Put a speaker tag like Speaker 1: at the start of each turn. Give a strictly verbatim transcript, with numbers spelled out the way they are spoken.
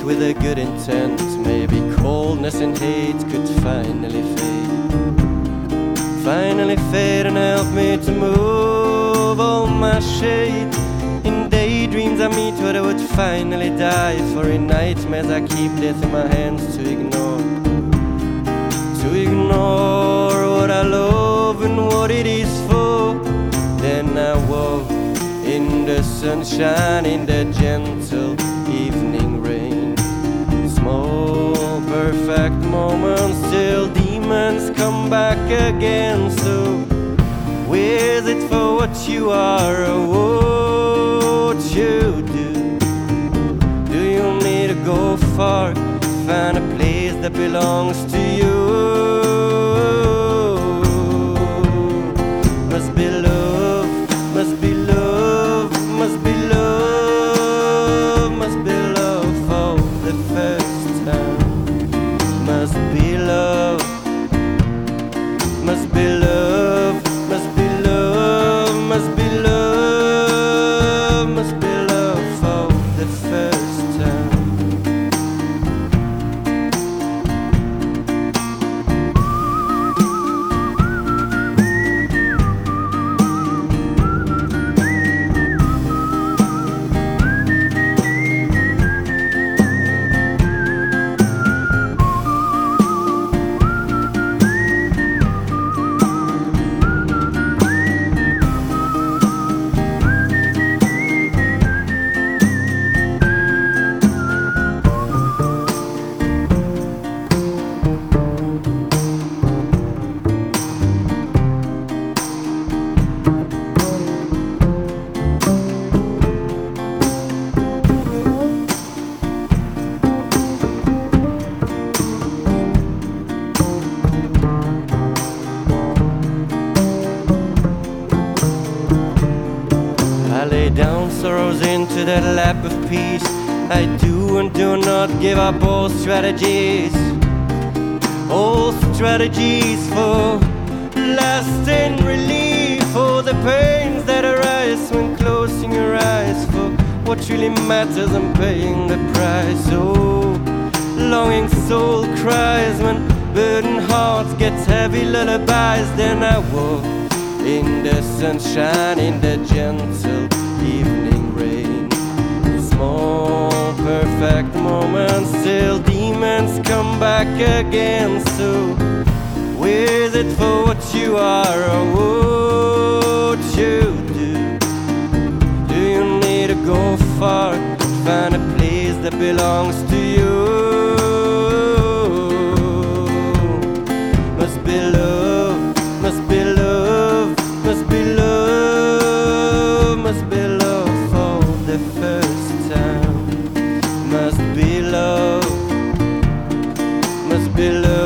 Speaker 1: with a good intent. Maybe coldness and hate could finally fade. Finally fade and help me to move all my shade. In daydreams I meet what I would finally die for. In nightmares I keep death in my hands to ignore. To ignore what I love and what it is for. Then I walk in the sunshine, in the gentle evening rain. Small perfect moments till demons come back again. So where's it for what you are or what you do? Do you need to go far, find a place that belongs to you? Must be love, must be love, must be love, must be love for the first time. Must be love, must be love, must be love, must be love, must be love for the first time. I lay down sorrows into that lap of peace. I do and do not give up all strategies. All strategies for lasting relief. For the pains that arise when closing your eyes. For what really matters and paying the price. Oh, longing soul cries when burdened hearts get heavy lullabies. Then I walk in the sunshine, in the gentle evening rain. Small perfect moments till demons come back again. So where's it for what you are or what you do? Do you need to go far to find a place that belongs to you? Must be love, must be love, must be love, must be love for the first time. Must be love, must be love.